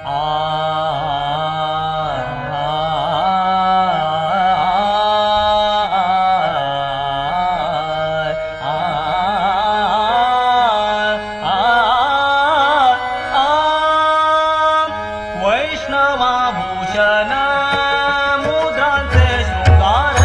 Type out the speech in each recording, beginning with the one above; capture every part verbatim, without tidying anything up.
वैष्णवाभूषण मुद्रांचे शृंगार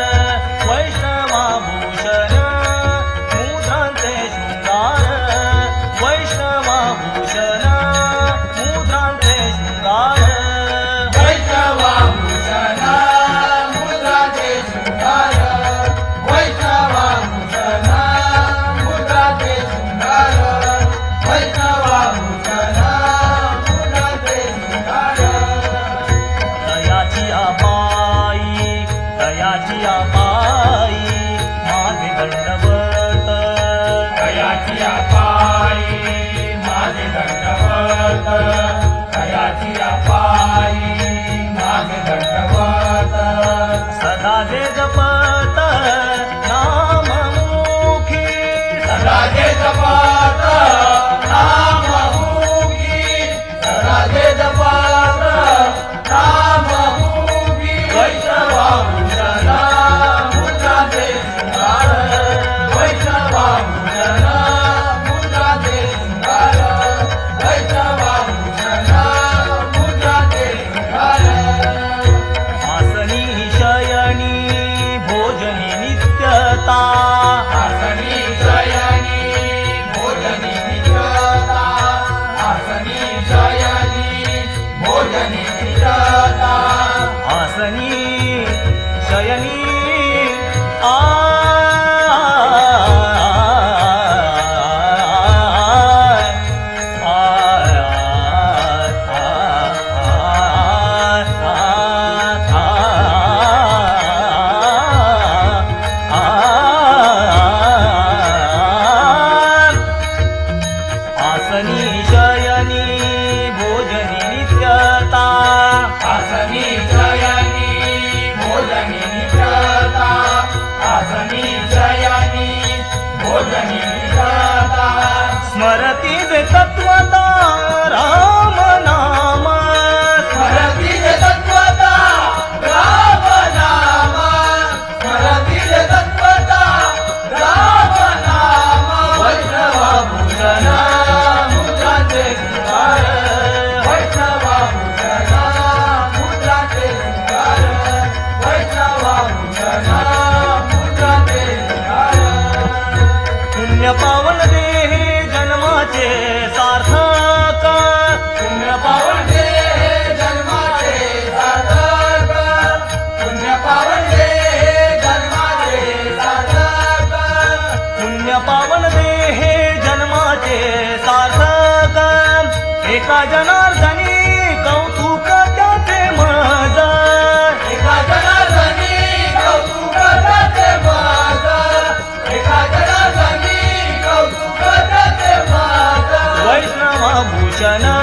वैष्णवाभूषण मुद्रांचे शृंगार वैष्णवाभूषण मुद्रांचे शृंगार वैष्णवाभूषण मुद्रांचे शृंगार वैष्णवाभूषण मुद्रांचे शृंगार वैष्णवाभूषण मुद्रांचे शृंगार दयाची आबाई दयाची आबाई माझे दंडवत दयाची आबाई माझे दंडवत दयाची आबाई माझे दंडवत सदा जे जपत नाममुखी सदा जे जपत नाममुखी सदा जे जपत नाममुखी वैष्णवाभूषण मुद्रांचे शृंगार वैष्णवाभूषण मुद्रांचे शृंगार वैष्णवाभूषण मुद्रांचे शृंगार आसनी शयनी भोजनी नित्यता आसनी शयनी भोजनी नित्यता आसनी शयनी भोजनी नित्यता आसनी शयनी आ आसनी शयनी भोजनी नित्यता आसनी शयनी भोजनी नित्यता आसनी शयनी भोजनी नित्यता स्मरती जे तत्वता राम नाम स्मरति च तत्त्वता राम नाम स्मरति च तत्त्वता राम नाम वैष्णवाभूषण मुद्रांचे शृंगार वैष्णवाभूषण मुद्रांचे शृंगार वैष्णवाभूषण मुद्रांचे शृंगार पुण्य पावन देहे जन्माचे सार्थक पुण्य पावन दे जन्माचे सार्थक पुण्य पावन दे जन्माचे सार्थक पुण्य पावन देहे जन्माचे सार्थक एका जनार्दनी कौतुक त्याचे मज एका जनार्दनी कौतुक त्याचे माझ एका जनार्दनी कौतुक त्याचे माझ वैष्णवाभूषण